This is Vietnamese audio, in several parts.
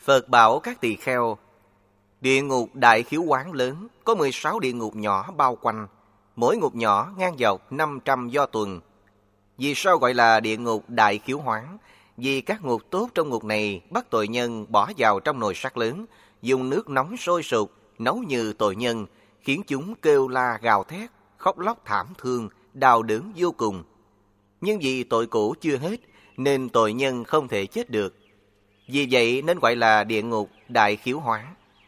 Phật bảo các tỳ kheo, địa ngục đại khiếu quán lớn có 16 địa ngục nhỏ bao quanh, mỗi ngục nhỏ ngang dọc 500 do tuần. Vì sao gọi là địa ngục đại khiếu hoán? Vì các ngục tốt trong ngục này bắt tội nhân bỏ vào trong nồi sắt lớn, dùng nước nóng sôi sục, nấu như tội nhân, khiến chúng kêu la gào thét, khóc lóc thảm thương, đau đớn vô cùng. Nhưng vì tội cũ chưa hết, nên tội nhân không thể chết được. Vì vậy nên gọi là địa ngục đại khiếu hoán.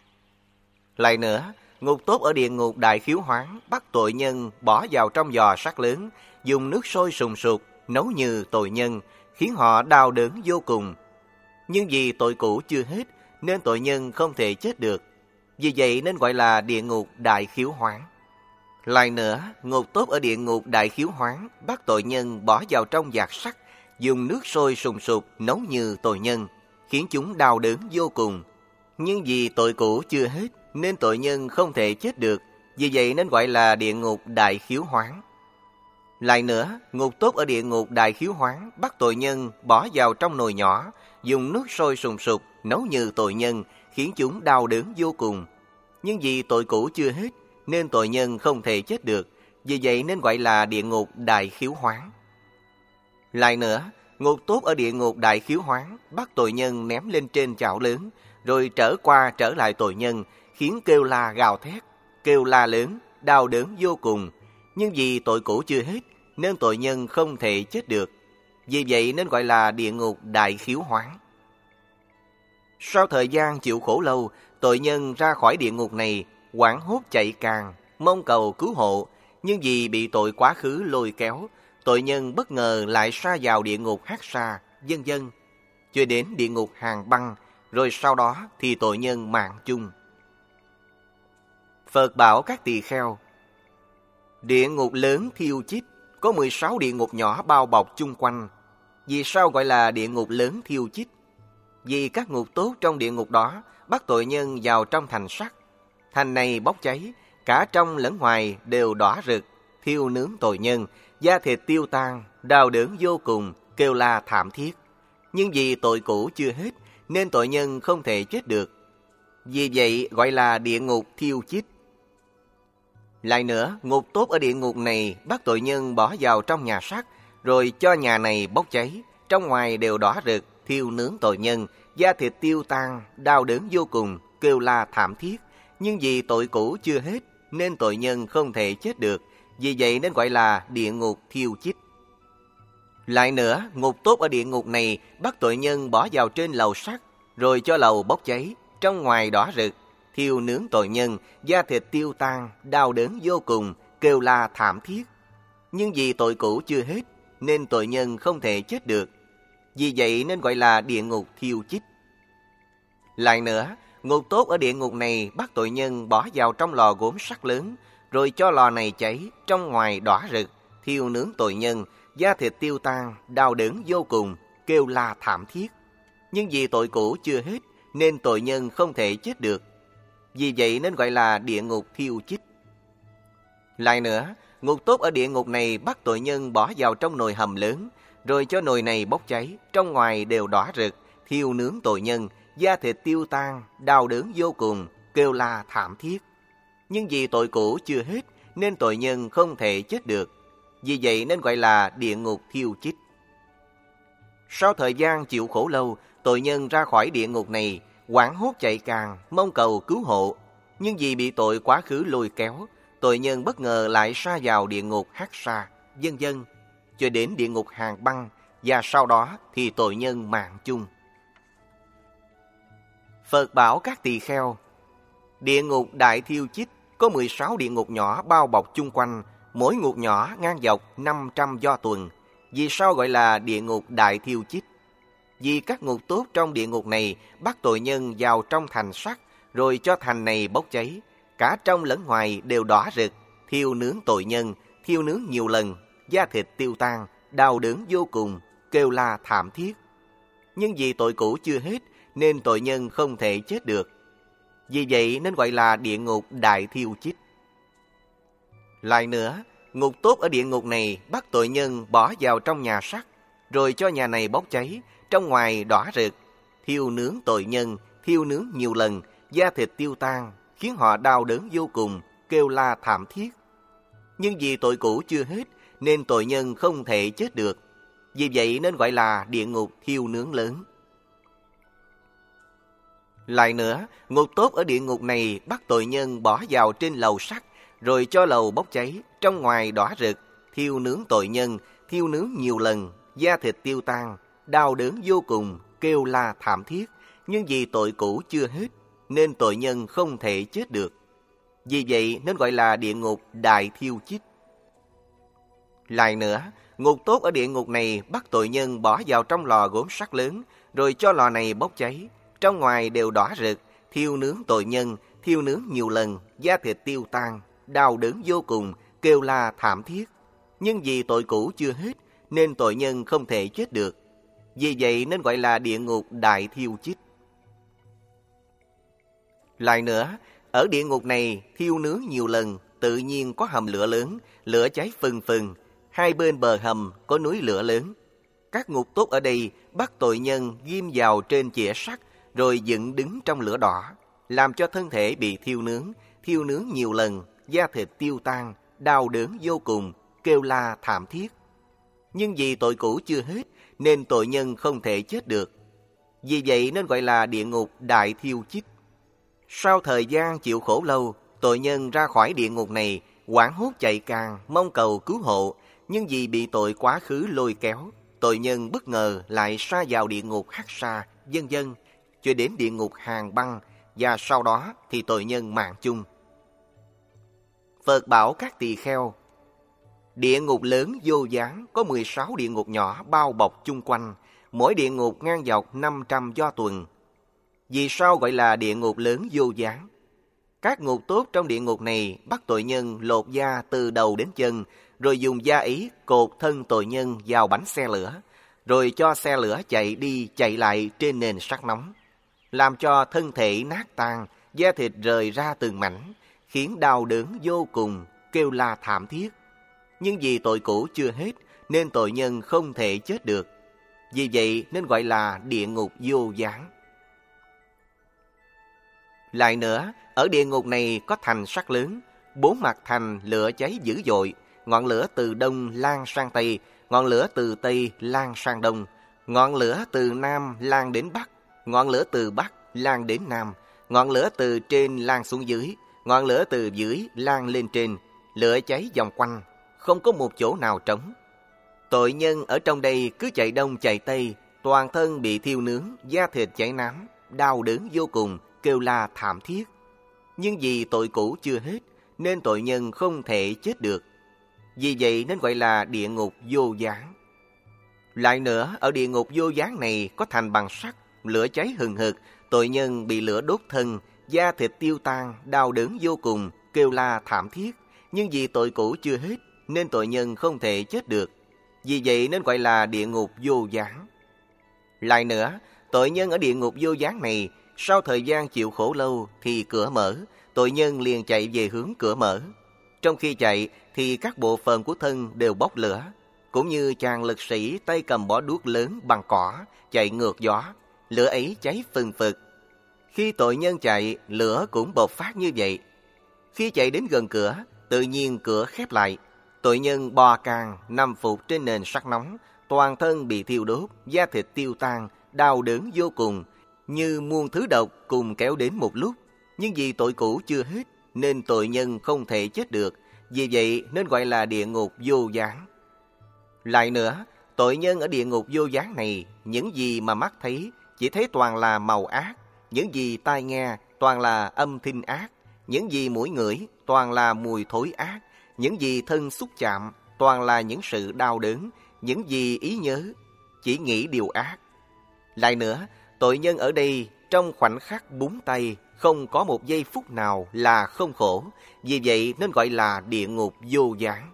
Lại nữa, ngục tốt ở địa ngục đại khiếu hoán bắt tội nhân bỏ vào trong giò sắt lớn, dùng nước sôi sùng sục, nấu như tội nhân, khiến họ đau đớn vô cùng. Nhưng vì tội cũ chưa hết, nên tội nhân không thể chết được. Vì vậy nên gọi là địa ngục đại khiếu hoán. Lại nữa, ngục tốt ở địa ngục đại khiếu hoán bắt tội nhân bỏ vào trong vạc sắt, dùng nước sôi sùng sục, nấu như tội nhân, khiến chúng đau đớn vô cùng. Nhưng vì tội cũ chưa hết, nên tội nhân không thể chết được. Vì vậy nên gọi là địa ngục đại khiếu hoán. Lại nữa, ngục tốt ở địa ngục đại khiếu hoán bắt tội nhân bỏ vào trong nồi nhỏ, dùng nước sôi sùng sục, nấu như tội nhân, khiến chúng đau đớn vô cùng. Nhưng vì tội cũ chưa hết, nên tội nhân không thể chết được. Vì vậy nên gọi là địa ngục đại khiếu hoán. Lại nữa, ngục tốt ở địa ngục đại khiếu hoán bắt tội nhân ném lên trên chảo lớn, rồi trở qua trở lại tội nhân, khiến kêu la gào thét, kêu la lớn, đau đớn vô cùng. Nhưng vì tội cũ chưa hết, nên tội nhân không thể chết được. Vì vậy nên gọi là địa ngục đại khiếu hoán. Sau thời gian chịu khổ lâu, tội nhân ra khỏi địa ngục này, hoảng hốt chạy càng, mong cầu cứu hộ. Nhưng vì bị tội quá khứ lôi kéo, tội nhân bất ngờ lại sa vào địa ngục Hắc Sa, vân vân, cho đến địa ngục Hàn Băng, rồi sau đó thì tội nhân mạng chung. Phật bảo các tỳ kheo, địa ngục lớn Thiêu Chích có 16 địa ngục nhỏ bao bọc chung quanh. Vì sao gọi là địa ngục lớn Thiêu Chích? Vì các ngục tốt trong địa ngục đó bắt tội nhân vào trong thành sắt. Thành này bốc cháy, cả trong lẫn ngoài đều đỏ rực, thiêu nướng tội nhân, da thịt tiêu tan, đau đớn vô cùng, kêu la thảm thiết. Nhưng vì tội cũ chưa hết, nên tội nhân không thể chết được. Vì vậy gọi là địa ngục Thiêu Chích. Lại nữa, ngục tốt ở địa ngục này bắt tội nhân bỏ vào trong nhà sắt, rồi cho nhà này bốc cháy, trong ngoài đều đỏ rực, thiêu nướng tội nhân, da thịt tiêu tan, đau đớn vô cùng, kêu la thảm thiết. Nhưng vì tội cũ chưa hết, nên tội nhân không thể chết được. Vì vậy nên gọi là địa ngục Thiêu Chích. Lại nữa, ngục tốt ở địa ngục này bắt tội nhân bỏ vào trên lầu sắt, rồi cho lầu bốc cháy, trong ngoài đỏ rực, thiêu nướng tội nhân, da thịt tiêu tan, đau đớn vô cùng, kêu la thảm thiết. Nhưng vì tội cũ chưa hết, nên tội nhân không thể chết được. Vì vậy nên gọi là địa ngục Thiêu Chích. Lại nữa, ngục tốt ở địa ngục này bắt tội nhân bỏ vào trong lò gốm sắt lớn, rồi cho lò này cháy, trong ngoài đỏ rực, thiêu nướng tội nhân, da thịt tiêu tan, đau đớn vô cùng, kêu la thảm thiết. Nhưng vì tội cũ chưa hết, nên tội nhân không thể chết được. Vì vậy nên gọi là địa ngục Thiêu Chích. Lại nữa, ngục tốt ở địa ngục này bắt tội nhân bỏ vào trong nồi hầm lớn, rồi cho nồi này bốc cháy, trong ngoài đều đỏ rực, thiêu nướng tội nhân, da thịt tiêu tan, đau đớn vô cùng, kêu la thảm thiết. Nhưng vì tội cũ chưa hết, nên tội nhân không thể chết được. Vì vậy nên gọi là địa ngục Thiêu Chích. Sau thời gian chịu khổ lâu, tội nhân ra khỏi địa ngục này, hoảng hốt chạy càng, mong cầu cứu hộ. Nhưng vì bị tội quá khứ lôi kéo, tội nhân bất ngờ lại sa vào địa ngục Hắc Sa, vân vân, cho đến địa ngục Hàn Băng, và sau đó thì tội nhân mạng chung. Phật bảo các tỳ kheo, địa ngục đại Thiêu Chích có 16 địa ngục nhỏ bao bọc chung quanh, mỗi ngục nhỏ ngang dọc 500 do tuần. Vì sao gọi là địa ngục đại Thiêu Chích? Vì các ngục tốt trong địa ngục này bắt tội nhân vào trong thành sắt, rồi cho thành này bốc cháy, cả trong lẫn ngoài đều đỏ rực, thiêu nướng tội nhân, thiêu nướng nhiều lần, da thịt tiêu tan, đau đớn vô cùng, kêu la thảm thiết. Nhưng vì tội cũ chưa hết, nên tội nhân không thể chết được. Vì vậy nên gọi là địa ngục đại Thiêu Chích. Lại nữa, ngục tốt ở địa ngục này bắt tội nhân bỏ vào trong nhà sắt, rồi cho nhà này bốc cháy, trong ngoài đỏ rực, thiêu nướng tội nhân, thiêu nướng nhiều lần, da thịt tiêu tan, khiến họ đau đớn vô cùng, kêu la thảm thiết. Nhưng vì tội cũ chưa hết, nên tội nhân không thể chết được. Vì vậy nên gọi là địa ngục thiêu nướng lớn. Lại nữa, ngục tốt ở địa ngục này bắt tội nhân bỏ vào trên lầu sắt, rồi cho lầu bốc cháy, trong ngoài đỏ rực, thiêu nướng tội nhân, thiêu nướng nhiều lần, da thịt tiêu tan, đau đớn vô cùng, kêu la thảm thiết. Nhưng vì tội cũ chưa hết, nên tội nhân không thể chết được. Vì vậy nên gọi là địa ngục đại thiêu chích. Lại nữa, ngục tốt ở địa ngục này bắt tội nhân bỏ vào trong lò gốm sắt lớn, rồi cho lò này bốc cháy, trong ngoài đều đỏ rực, thiêu nướng tội nhân, thiêu nướng nhiều lần, da thịt tiêu tan, đau đớn vô cùng, kêu la thảm thiết. Nhưng vì tội cũ chưa hết, nên tội nhân không thể chết được. Vì vậy nên gọi là địa ngục đại thiêu chích. Lại nữa, ở địa ngục này thiêu nướng nhiều lần, tự nhiên có hầm lửa lớn, lửa cháy phừng phừng, hai bên bờ hầm có núi lửa lớn. Các ngục tốt ở đây bắt tội nhân ghim vào trên chĩa sắt, rồi dựng đứng trong lửa đỏ, làm cho thân thể bị thiêu nướng nhiều lần, da thịt tiêu tan, đau đớn vô cùng, kêu la thảm thiết. Nhưng vì tội cũ chưa hết, nên tội nhân không thể chết được. Vì vậy nên gọi là địa ngục đại thiêu chích. Sau thời gian chịu khổ lâu, tội nhân ra khỏi địa ngục này, hoảng hốt chạy càng, mong cầu cứu hộ. Nhưng vì bị tội quá khứ lôi kéo, tội nhân bất ngờ lại sa vào địa ngục Hắc Sa, vân vân, cho đến địa ngục Hàn Băng, và sau đó thì tội nhân mạng chung. Phật bảo các tỳ kheo, địa ngục lớn vô gián có 16 địa ngục nhỏ bao bọc chung quanh, mỗi địa ngục ngang dọc 500 do tuần. Vì sao gọi là địa ngục lớn vô gián? Các ngục tốt trong địa ngục này bắt tội nhân lột da từ đầu đến chân, rồi dùng da ấy cột thân tội nhân vào bánh xe lửa, rồi cho xe lửa chạy đi chạy lại trên nền sắt nóng, làm cho thân thể nát tan, da thịt rời ra từng mảnh, khiến đau đớn vô cùng, kêu la thảm thiết. Nhưng vì tội cũ chưa hết, nên tội nhân không thể chết được. Vì vậy nên gọi là địa ngục vô gián. Lại nữa, ở địa ngục này có thành sắt lớn, 4 mặt thành lửa cháy dữ dội, ngọn lửa từ đông lan sang tây, ngọn lửa từ tây lan sang đông, ngọn lửa từ nam lan đến bắc, ngọn lửa từ bắc lan đến nam, ngọn lửa từ trên lan xuống dưới, ngọn lửa từ dưới lan lên trên, lửa cháy vòng quanh, không có một chỗ nào trống. Tội nhân ở trong đây cứ chạy đông chạy tây, toàn thân bị thiêu nướng, da thịt chảy nám, đau đớn vô cùng, kêu la thảm thiết. Nhưng vì tội cũ chưa hết, nên tội nhân không thể chết được. Vì vậy nên gọi là địa ngục vô gián. Lại nữa, ở địa ngục vô gián này có thành bằng sắt, lửa cháy hừng hực, tội nhân bị lửa đốt thân, da thịt tiêu tan, đau đớn vô cùng, kêu la thảm thiết. Nhưng vì tội cũ chưa hết, nên tội nhân không thể chết được. Vì vậy nên gọi là địa ngục vô gián. Lại nữa, tội nhân ở địa ngục vô gián này, sau thời gian chịu khổ lâu thì cửa mở, tội nhân liền chạy về hướng cửa mở. Trong khi chạy thì các bộ phận của thân đều bốc lửa, cũng như chàng lực sĩ tay cầm bó đuốc lớn bằng cỏ, chạy ngược gió, lửa ấy cháy phừng phực. Khi tội nhân chạy, lửa cũng bộc phát như vậy. Khi chạy đến gần cửa, tự nhiên cửa khép lại. Tội nhân bò càng, nằm phục trên nền sắt nóng, toàn thân bị thiêu đốt, da thịt tiêu tan, đau đớn vô cùng, như muôn thứ độc cùng kéo đến một lúc. Nhưng vì tội cũ chưa hết, nên tội nhân không thể chết được. Vì vậy nên gọi là địa ngục vô gián. Lại nữa, tội nhân ở địa ngục vô gián này, những gì mà mắt thấy, chỉ thấy toàn là màu ác. Những gì tai nghe, toàn là âm thanh ác. Những gì mũi ngửi, toàn là mùi thối ác. Những gì thân xúc chạm, toàn là những sự đau đớn. Những gì ý nhớ, chỉ nghĩ điều ác. Lại nữa, tội nhân ở đây trong khoảnh khắc búng tay, không có một giây phút nào là không khổ. Vì vậy nên gọi là địa ngục vô gián.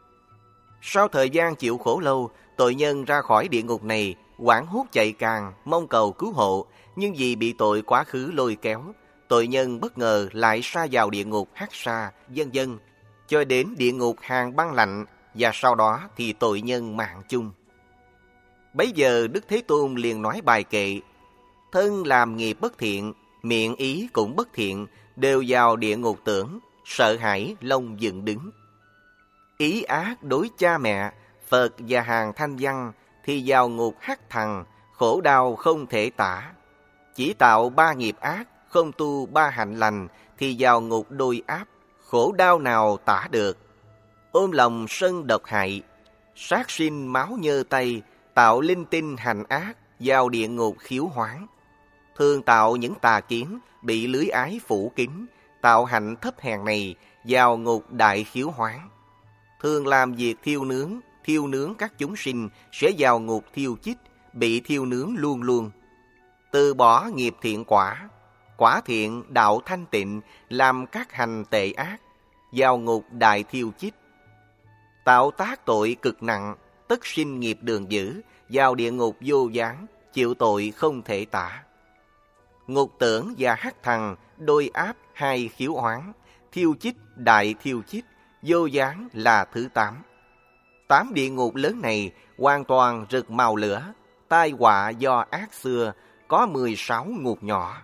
Sau thời gian chịu khổ lâu, tội nhân ra khỏi địa ngục này, hoảng hốt chạy càng, mong cầu cứu hộ. Nhưng vì bị tội quá khứ lôi kéo, tội nhân bất ngờ lại sa vào địa ngục Hắc Sa, vân vân, cho đến địa ngục Hàn Băng lạnh, và sau đó thì tội nhân mạng chung. Bấy giờ Đức Thế Tôn liền nói bài kệ: thân làm nghiệp bất thiện, miệng ý cũng bất thiện, đều vào địa ngục tưởng, sợ hãi lông dựng đứng. Ý ác đối cha mẹ, Phật và hàng thanh văn thì vào ngục hắc thằng, khổ đau không thể tả. Chỉ tạo 3 nghiệp ác, không tu 3 hạnh lành thì vào ngục đôi áp, khổ đau nào tả được. Ôm lòng sân độc hại, sát sinh máu nhơ tay, tạo linh tinh hành ác, vào địa ngục khiếu hoáng. Thường tạo những tà kiến, bị lưới ái phủ kín, tạo hạnh thấp hèn này, vào ngục đại khiếu hoáng. Thường làm việc thiêu nướng các chúng sinh, sẽ vào ngục thiêu chích, bị thiêu nướng luôn luôn. Từ bỏ nghiệp thiện quả, quả thiện đạo thanh tịnh, làm các hành tệ ác, vào ngục đại thiêu chích. Tạo tác tội cực nặng, tất sinh nghiệp đường dữ, vào địa ngục vô gián, chịu tội không thể tả. Ngục tưởng và hắc thằng, đôi áp 2 khiếu hoáng, thiêu chích, đại thiêu chích, vô gián là thứ 8. 8 địa ngục lớn này hoàn toàn rực màu lửa, tai họa do ác xưa, có 16 ngục nhỏ.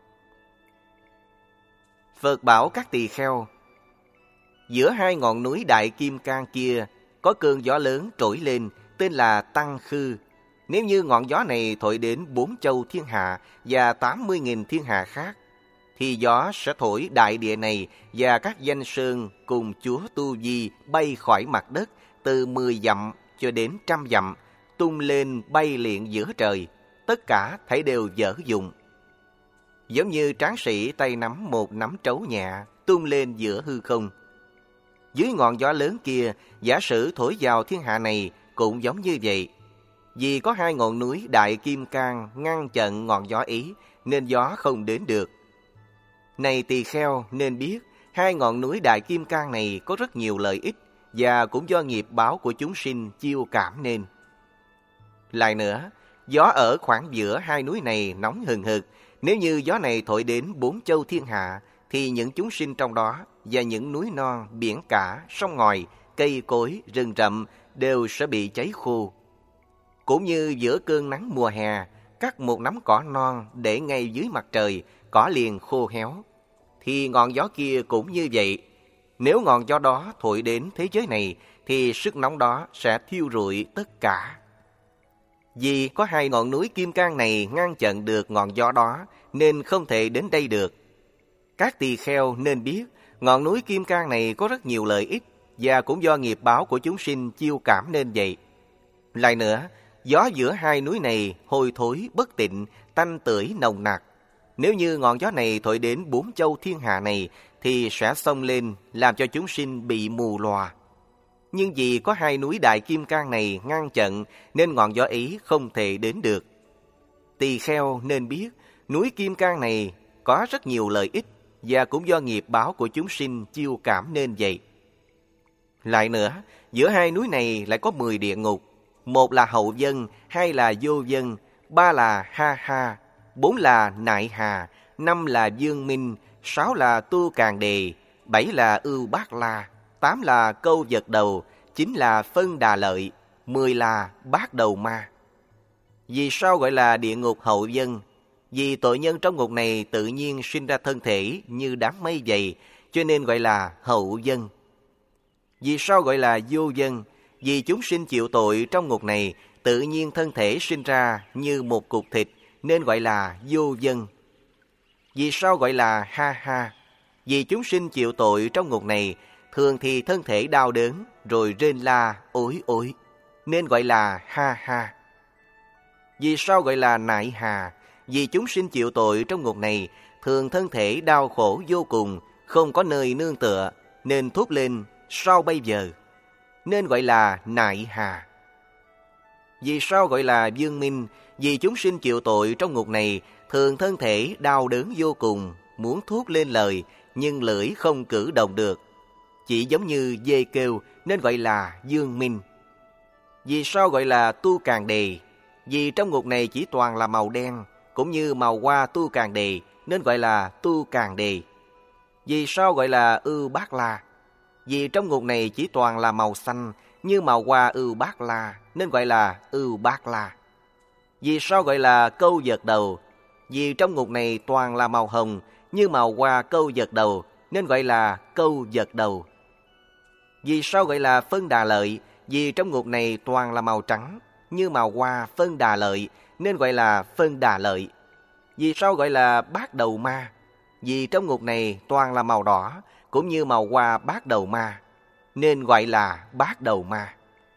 Phật bảo các tỳ kheo, giữa 2 ngọn núi Đại Kim Cang kia có cơn gió lớn trỗi lên, tên là Tăng Khư. Nếu như ngọn gió này thổi đến 4 châu thiên hạ và 80.000 thiên hạ khác, thì gió sẽ thổi đại địa này và các danh sơn cùng Chúa Tu Di bay khỏi mặt đất từ 10 dặm cho đến 100 dặm, tung lên bay liệng giữa trời, tất cả thảy đều dở dụng. Giống như tráng sĩ tay nắm một nắm trấu nhẹ, tung lên giữa hư không. Dưới ngọn gió lớn kia, giả sử thổi vào thiên hạ này cũng giống như vậy. Vì có 2 ngọn núi Đại Kim Cang ngăn chặn ngọn gió ý, nên gió không đến được. Này tỳ kheo, nên biết 2 ngọn núi Đại Kim Cang này có rất nhiều lợi ích, và cũng do nghiệp báo của chúng sinh chiêu cảm nên. Lại nữa, gió ở khoảng giữa 2 núi này nóng hừng hực. Nếu như gió này thổi đến 4 châu thiên hạ, thì những chúng sinh trong đó và những núi non, biển cả, sông ngòi, cây cối, rừng rậm đều sẽ bị cháy khô. Cũng như giữa cơn nắng mùa hè, cắt một nắm cỏ non để ngay dưới mặt trời, cỏ liền khô héo. Thì ngọn gió kia cũng như vậy. Nếu ngọn gió đó thổi đến thế giới này, thì sức nóng đó sẽ thiêu rụi tất cả. Vì có 2 ngọn núi Kim Cang này ngăn chặn được ngọn gió đó, nên không thể đến đây được. Các tỳ kheo nên biết, ngọn núi Kim Cang này có rất nhiều lợi ích, và cũng do nghiệp báo của chúng sinh chiêu cảm nên vậy. Lại nữa, gió giữa 2 núi này hôi thối bất tịnh, tanh tưởi nồng nặc. Nếu như ngọn gió này thổi đến 4 châu thiên hạ này, thì sẽ xông lên làm cho chúng sinh bị mù lòa. Nhưng vì có 2 núi Đại Kim Cang này ngăn chặn, nên ngọn gió ấy không thể đến được. Tỳ kheo nên biết, núi Kim Cang này có rất nhiều lợi ích, và cũng do nghiệp báo của chúng sinh chiêu cảm nên vậy. Lại nữa, giữa 2 núi này lại có 10 địa ngục. 1 là hậu dân, 2 là vô dân, 3 là ha ha, 4 là nại hà, 5 là dương minh, 6 là tu càn đề, 7 là ưu bát la, 8 là câu vật đầu, 9 là phân đà lợi, 10 là bát đầu ma. Vì sao gọi là địa ngục hậu dân? Vì tội nhân trong ngục này tự nhiên sinh ra thân thể như đám mây vậy, cho nên gọi là hậu dân. Vì sao gọi là vô dân? Vì chúng sinh chịu tội trong ngục này tự nhiên thân thể sinh ra như một cục thịt, nên gọi là vô dân. Vì sao gọi là ha ha? Vì chúng sinh chịu tội trong ngục này thường thì thân thể đau đớn rồi rên la ối ối, nên gọi là ha ha. Vì sao gọi là nại hà? Vì chúng sinh chịu tội trong ngục này thường thân thể đau khổ vô cùng, không có nơi nương tựa, nên thốt lên sao bây giờ, nên gọi là nại hà. Vì sao gọi là dương minh? Vì chúng sinh chịu tội trong ngục này thường thân thể đau đớn vô cùng, muốn thốt lên lời nhưng lưỡi không cử động được, chỉ giống như dê kêu, nên gọi là dương minh. Vì sao gọi là tu càn đề? Vì trong ngục này chỉ toàn là màu đen, cũng như màu hoa tu càn đề, nên gọi là tu càn đề. Vì sao gọi là ưu bát la? Vì trong ngục này chỉ toàn là màu xanh, như màu hoa ưu bát la, nên gọi là ưu bát la. Vì sao gọi là câu vật đầu? Vì trong ngục này toàn là màu hồng, như màu hoa câu vật đầu, nên gọi là câu vật đầu. Vì sao gọi là phân đà lợi? Vì trong ngục này toàn là màu trắng, như màu hoa phân đà lợi, nên gọi là phân đà lợi. Vì sao gọi là bát đầu ma? Vì trong ngục này toàn là màu đỏ, cũng như màu hoa bát đầu ma, nên gọi là bát đầu ma.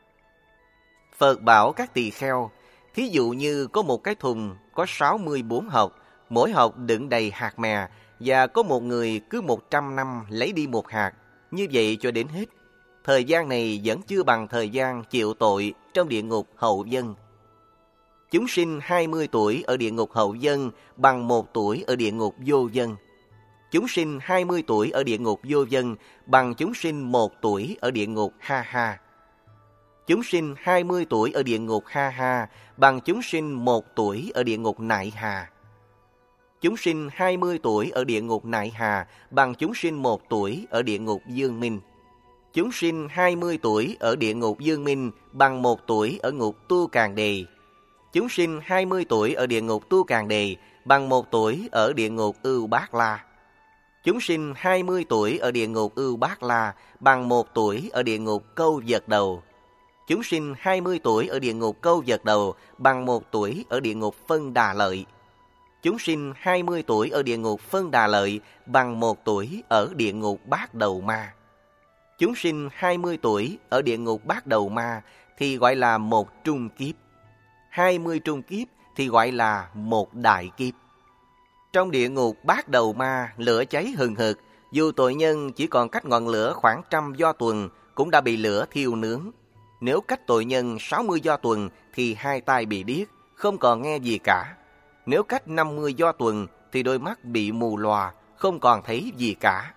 Phật bảo các tỳ kheo, thí dụ như có một cái thùng có 64 hộp, mỗi hộp đựng đầy hạt mè, và có một người cứ 100 năm lấy đi một hạt, như vậy cho đến hết. Thời gian này vẫn chưa bằng thời gian chịu tội trong địa ngục hậu dân. Chúng sinh 20 tuổi ở địa ngục hậu dân bằng 1 tuổi ở địa ngục vô dân. Chúng sinh 20 tuổi ở địa ngục vô dân bằng chúng sinh 1 tuổi ở địa ngục ha ha. Chúng sinh 20 tuổi ở địa ngục ha ha bằng chúng sinh 1 tuổi ở địa ngục nại hà. Chúng sinh 20 tuổi ở địa ngục nại hà bằng chúng sinh 1 tuổi ở địa ngục dương minh. Chúng sinh 20 tuổi ở địa ngục dương minh bằng 1 tuổi ở ngục tu càn đề. Chúng sinh 20 tuổi ở địa ngục tu càn đề bằng 1 tuổi ở địa ngục ưu bát la. Chúng sinh 20 tuổi ở địa ngục ưu bát la bằng 1 tuổi ở địa ngục câu vật đầu. Chúng sinh 20 tuổi ở địa ngục câu vật đầu bằng 1 tuổi ở địa ngục phân đà lợi. Chúng sinh 20 tuổi ở địa ngục phân đà lợi bằng 1 tuổi ở địa ngục bát đầu ma. Chúng sinh 20 tuổi ở địa ngục bát đầu ma thì gọi là 1 trung kiếp. 20 trung kiếp thì gọi là 1 đại kiếp. Trong địa ngục bát đầu ma, lửa cháy hừng hực, dù tội nhân chỉ còn cách ngọn lửa khoảng 100 do tuần cũng đã bị lửa thiêu nướng. Nếu cách tội nhân 60 do tuần thì 2 tai bị điếc, không còn nghe gì cả. Nếu cách 50 do tuần thì đôi mắt bị mù lòa, không còn thấy gì cả.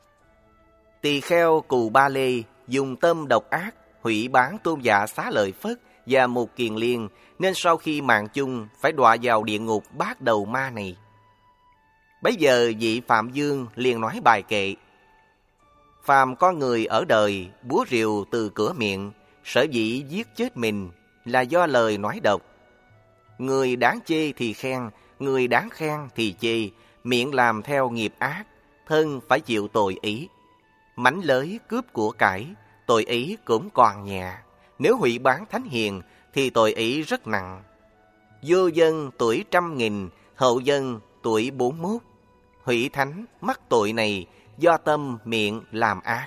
Tỳ kheo Cù Ba Lê dùng tâm độc ác, hủy bán Tôn Giả Xá Lợi Phất và Mục Kiền Liên, nên sau khi mạng chung phải đọa vào địa ngục bát đầu ma này. Bấy giờ vị Phạm Dương liền nói bài kệ: phàm con người ở đời, búa rìu từ cửa miệng, sở dĩ giết chết mình là do lời nói độc. Người đáng chê thì khen, người đáng khen thì chê, miệng làm theo nghiệp ác, thân phải chịu tội ý. Mánh lới cướp của cải, tội ý cũng còn nhẹ. Nếu hủy bán thánh hiền thì tội ý rất nặng. Vô dân tuổi 100.000, hậu dân tuổi 41. Hủy thánh mắc tội này do tâm miệng làm ác.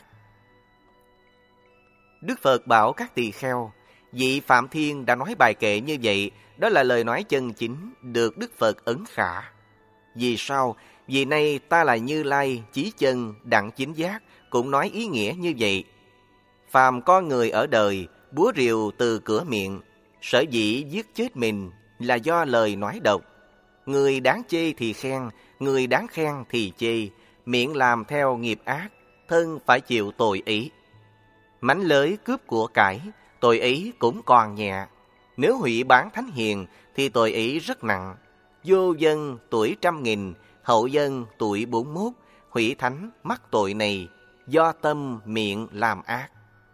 Đức Phật bảo các tỳ kheo, vị Phạm Thiên đã nói bài kệ như vậy, đó là lời nói chân chính được Đức Phật ấn khả. Vì sao? Vì nay ta là Như Lai, chí chân, đặng chính giác, cũng nói ý nghĩa như vậy. Phàm con người ở đời, búa rìu từ cửa miệng, sở dĩ giết chết mình là do lời nói độc. Người đáng chê thì khen, người đáng khen thì chê, miệng làm theo nghiệp ác, thân phải chịu tội ý. Mánh lới cướp của cải, tội ý cũng còn nhẹ. Nếu hủy bán thánh hiền thì tội ý rất nặng. Vô dân tuổi 100.000, hậu dân tuổi 41, hủy thánh mắc tội này do tâm miệng làm ác.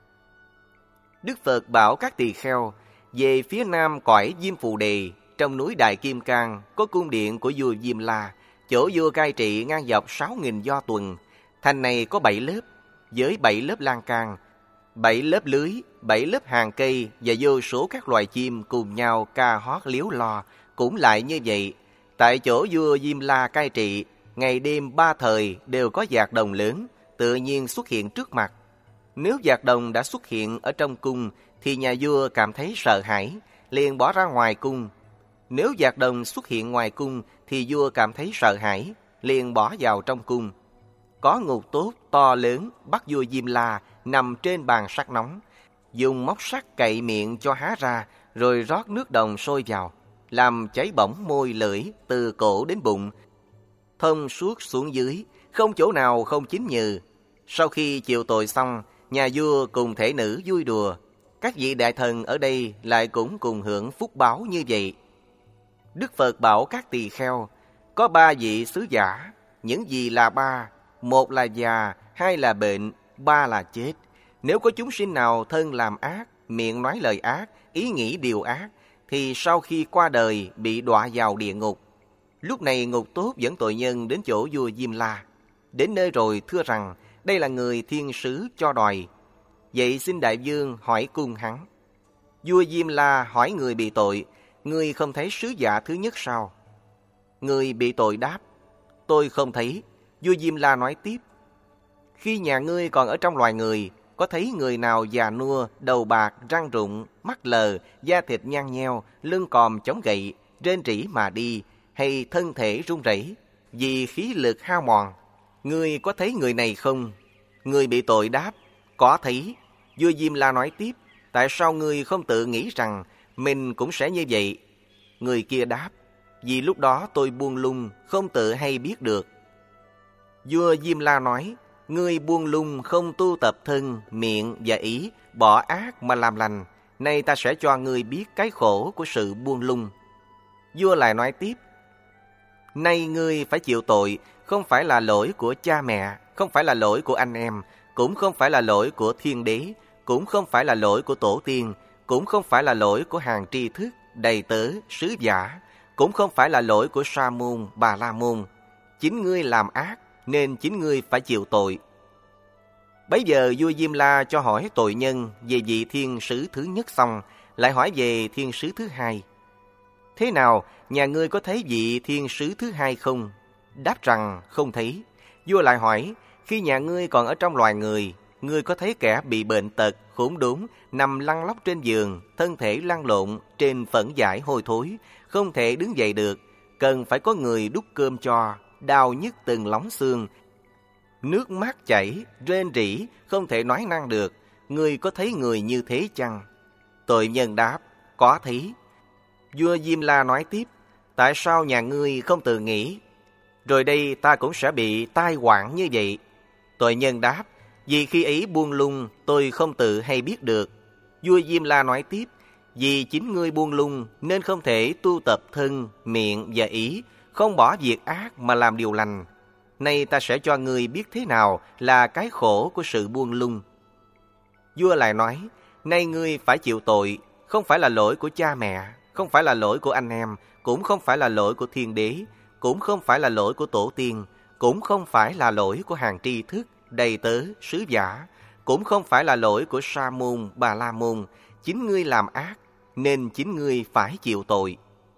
Đức Phật bảo các tỳ kheo, về phía nam cõi Diêm Phù Đề, trong núi Đại Kim Cang có cung điện của vua Diêm La, chỗ vua cai trị ngang dọc 6.000 do tuần. Thành này có 7 lớp, với 7 lớp lan can, 7 lớp lưới, 7 lớp hàng cây và vô số các loài chim cùng nhau ca hót líu lo. Cũng lại như vậy, tại chỗ vua Diêm La cai trị, ngày đêm 3 thời đều có dạc đồng lớn, tự nhiên xuất hiện trước mặt. Nếu dạc đồng đã xuất hiện ở trong cung, thì nhà vua cảm thấy sợ hãi, liền bỏ ra ngoài cung. Nếu dạc đồng xuất hiện ngoài cung, thì vua cảm thấy sợ hãi, liền bỏ vào trong cung. Có ngục tốt to lớn bắt vua Diêm La nằm trên bàn sắt nóng, dùng móc sắt cậy miệng cho há ra, rồi rót nước đồng sôi vào, làm cháy bỏng môi lưỡi từ cổ đến bụng, thông suốt xuống dưới, không chỗ nào không chín nhừ. Sau khi chịu tội xong, nhà vua cùng thể nữ vui đùa. Các vị đại thần ở đây lại cũng cùng hưởng phúc báo như vậy. Đức Phật bảo các tỳ kheo, có 3 vị sứ giả. Những gì là 3? 1 là già, 2 là bệnh, 3 là chết. Nếu có chúng sinh nào thân làm ác, miệng nói lời ác, ý nghĩ điều ác, thì sau khi qua đời bị đọa vào địa ngục. Lúc này Ngục Tốt dẫn tội nhân đến chỗ vua Diêm La. Đến nơi rồi thưa rằng đây là người thiên sứ cho đòi. Vậy xin đại vương hỏi cung hắn. Vua Diêm La hỏi người bị tội, ngươi không thấy sứ giả thứ nhất sao? Người bị tội đáp, tôi không thấy. Vua Diêm La nói tiếp, khi nhà ngươi còn ở trong loài người, có thấy người nào già nua, đầu bạc, răng rụng, mắt lờ, da thịt nhăn nheo, lưng còm chống gậy, rên rỉ mà đi, hay thân thể run rẩy vì khí lực hao mòn? Ngươi có thấy người này không? Người bị tội đáp, có thấy. Vua Diêm La nói tiếp, tại sao ngươi không tự nghĩ rằng mình cũng sẽ như vậy? Người kia đáp, vì lúc đó tôi buông lung, không tự hay biết được. Vua Diêm La nói, ngươi buông lung không tu tập thân, miệng và ý, bỏ ác mà làm lành. Nay ta sẽ cho ngươi biết cái khổ của sự buông lung. Vua lại nói tiếp, nay ngươi phải chịu tội, không phải là lỗi của cha mẹ, không phải là lỗi của anh em, cũng không phải là lỗi của thiên đế, cũng không phải là lỗi của tổ tiên, cũng không phải là lỗi của hàng tri thức, đầy tớ, sứ giả, cũng không phải là lỗi của Sa môn, Bà La môn. Chính ngươi làm ác, nên chính ngươi phải chịu tội. Bấy giờ vua Diêm La cho hỏi tội nhân về vị thiên sứ thứ nhất xong, lại hỏi về thiên sứ thứ hai. Thế nào, nhà ngươi có thấy vị thiên sứ thứ hai không? Đáp rằng không thấy. Vua lại hỏi, khi nhà ngươi còn ở trong loài người, ngươi có thấy kẻ bị bệnh tật, khốn đốn, nằm lăn lóc trên giường, thân thể lăn lộn trên phẫn dải hôi thối, không thể đứng dậy được, cần phải có người đút cơm cho, đau nhức từng lóng xương, nước mắt chảy, rên rỉ, không thể nói năng được. Ngươi có thấy người như thế chăng? Tội nhân đáp, có thấy. Vua Diêm La nói tiếp, tại sao nhà ngươi không tự nghĩ, rồi đây ta cũng sẽ bị tai họa như vậy? Tội nhân đáp, vì khi ấy buông lung, tôi không tự hay biết được. Vua Diêm La nói tiếp, vì chính ngươi buông lung nên không thể tu tập thân, miệng và ý, không bỏ việc ác mà làm điều lành. Nay ta sẽ cho ngươi biết thế nào là cái khổ của sự buông lung. Vua lại nói, nay ngươi phải chịu tội, không phải là lỗi của cha mẹ, không phải là lỗi của anh em, cũng không phải là lỗi của thiên đế, cũng không phải là lỗi của tổ tiên, cũng không phải là lỗi của hàng tri thức, đầy tớ, sứ giả, cũng không phải là lỗi của Sa môn, Bà La môn. Chính ngươi làm ác, nên chính ngươi phải chịu tội.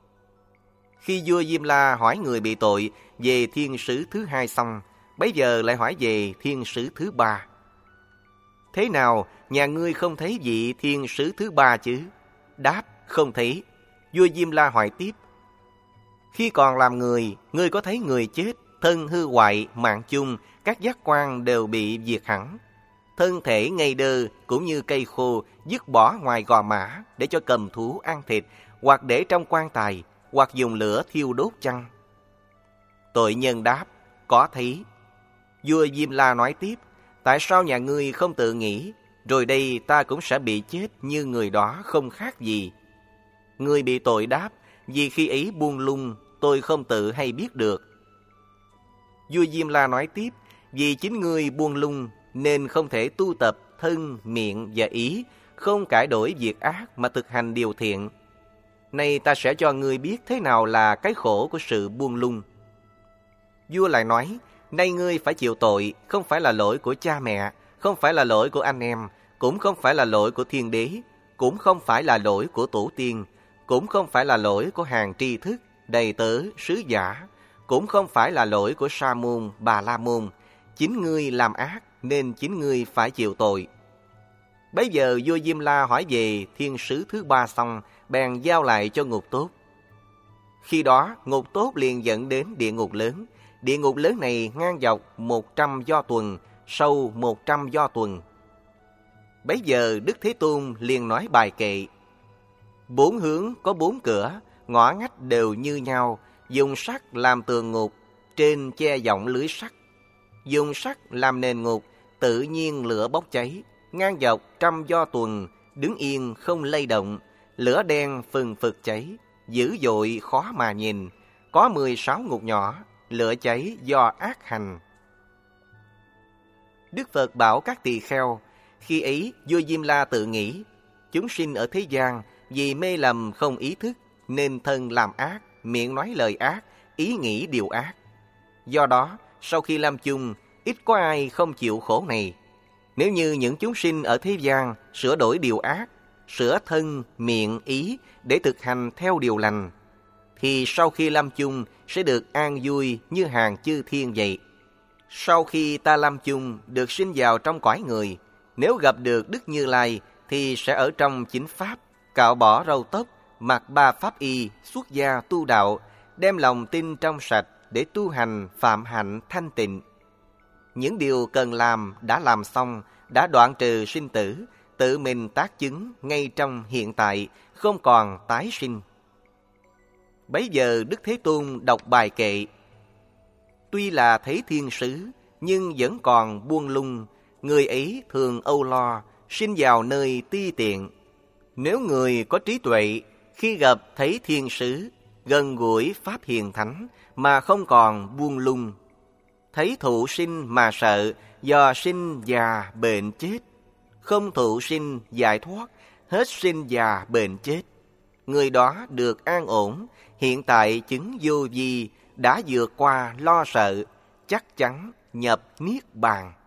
Khi vua Diêm La hỏi người bị tội về thiên sứ thứ hai xong, bấy giờ lại hỏi về thiên sứ thứ ba. Thế nào, nhà ngươi không thấy vị thiên sứ thứ ba chứ? Đáp, không thấy. Vua Diêm La hỏi tiếp, khi còn làm người, ngươi có thấy người chết, thân hư hoại, mạng chung, các giác quan đều bị diệt hẳn. Thân thể ngây đơ cũng như cây khô, dứt bỏ ngoài gò mã để cho cầm thú ăn thịt, hoặc để trong quan tài, hoặc dùng lửa thiêu đốt chăng? Tội nhân đáp, có thấy. Vua Diêm La nói tiếp, tại sao nhà ngươi không tự nghĩ, rồi đây ta cũng sẽ bị chết như người đó không khác gì? Người bị tội đáp, vì khi ấy buông lung, tôi không tự hay biết được. Vua Diêm La nói tiếp, vì chính ngươi buông lung nên không thể tu tập thân, miệng và ý, không cải đổi việc ác mà thực hành điều thiện. Nay ta sẽ cho ngươi biết thế nào là cái khổ của sự buông lung. Vua lại nói, nay ngươi phải chịu tội, không phải là lỗi của cha mẹ, không phải là lỗi của anh em, cũng không phải là lỗi của thiên đế, cũng không phải là lỗi của tổ tiên, cũng không phải là lỗi của hàng tri thức, đầy tớ, sứ giả, cũng không phải là lỗi của Sa môn, Bà La môn. Chính ngươi làm ác nên chính ngươi phải chịu tội. Bấy giờ vua Diêm La hỏi về thiên sứ thứ ba xong, bèn giao lại cho Ngục Tốt. Khi đó Ngục Tốt liền dẫn đến địa ngục lớn. Địa ngục lớn này ngang dọc 100 do tuần, sâu 100 do tuần. Bấy giờ Đức Thế Tôn liền nói bài kệ: 4 hướng có 4 cửa, ngõ ngách đều như nhau, dùng sắt làm tường ngục, trên che giọng lưới sắt. Dùng sắt làm nền ngục, tự nhiên lửa bốc cháy, ngang dọc 100 do tuần, đứng yên không lay động, lửa đen phừng phực cháy, dữ dội khó mà nhìn, có 16 ngục nhỏ, lửa cháy do ác hành. Đức Phật bảo các tỳ kheo, khi ấy vua Diêm La tự nghĩ, chúng sinh ở thế gian vì mê lầm không ý thức, nên thân làm ác, miệng nói lời ác, ý nghĩ điều ác. Do đó, sau khi lâm chung, ít có ai không chịu khổ này. Nếu như những chúng sinh ở thế gian sửa đổi điều ác, sửa thân, miệng, ý để thực hành theo điều lành, thì sau khi lâm chung sẽ được an vui như hàng chư thiên vậy. Sau khi ta lâm chung được sinh vào trong cõi người, nếu gặp được Đức Như Lai thì sẽ ở trong chính pháp, cạo bỏ râu tóc, mặc ba pháp y, xuất gia tu đạo, đem lòng tin trong sạch để tu hành phạm hạnh thanh tịnh. Những điều cần làm đã làm xong, đã đoạn trừ sinh tử, tự mình tác chứng ngay trong hiện tại, không còn tái sinh. Bấy giờ Đức Thế Tôn đọc bài kệ: tuy là thấy thiên sứ, nhưng vẫn còn buông lung, người ấy thường âu lo, sinh vào nơi ti tiện. Nếu người có trí tuệ, khi gặp thấy thiên sứ, gần gũi pháp hiền thánh, mà không còn buông lung. Thấy thụ sinh mà sợ, do sinh già bệnh chết. Không thụ sinh giải thoát, hết sinh già bệnh chết. Người đó được an ổn, hiện tại chứng vô vi, đã vượt qua lo sợ, chắc chắn nhập niết bàn.